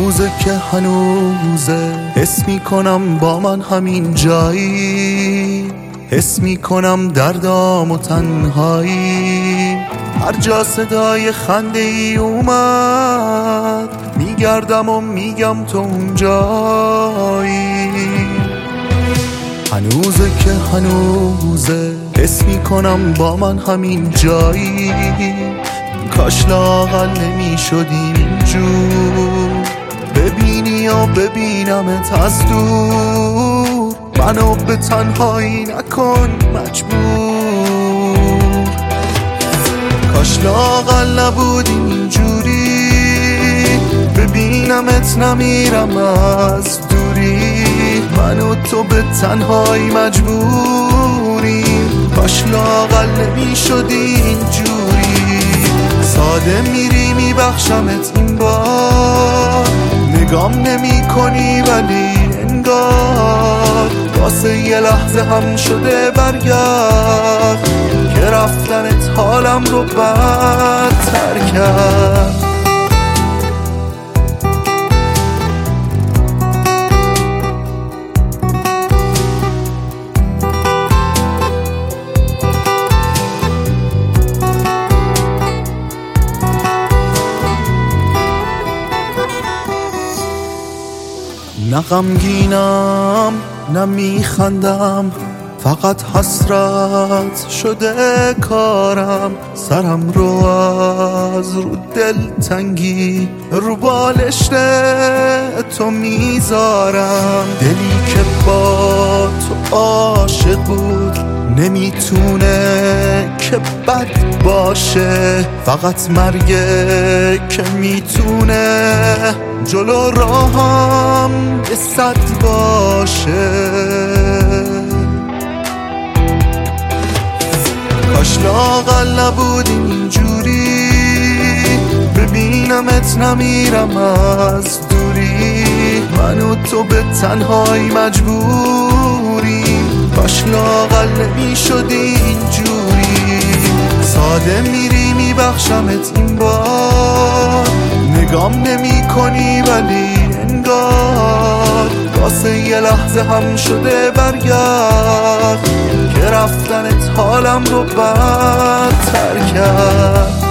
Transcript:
هنوزه که هنوزه حس میکنم با من همین جایی، حس میکنم دردام و تنهایی. هر جا صدای خنده ای اومد میگردم و میگم تو اونجایی. هنوزه که هنوزه حس میکنم با من همین جایی، کاش لااقل نمیشدیم اینجور. ببینی یا ببینمت از دور، منو به تنهایی نکن مجبور. کاش لااقل نبودیم اینجوری، ببینمت نمیرم از دوری. من و تو به تنهایی مجبوریم، کاش لااقل نمیشدی اینجوری. ساده میری میبخشمت این بار، نگام نمی کنی ولی انگار واسه یه لحظه هم شده برگرد که رفتنت حالم رو بدتر کرد. نه غمگینم نه میخندم، فقط حسرت شده کارم. سرم رو از رو دلتنگی رو بالشت تو میذارم. دلی که با تو عاشق بود نمیتونه که بد باشه، فقط مرگه که میتونه جلو راهم یه سد باشه. کاش لااقل نبودیم اینجوری، ببینمت نمیرم از دوری. من و تو به تنهایی مجبوریم، کاش لااقل نمیشدی اینجوری. ساده میری میبخشمت این بار، نگام نمی کنی ولی انگار واسه یه لحظه هم شده برگرد که رفتنت حالم رو بدتر کرد.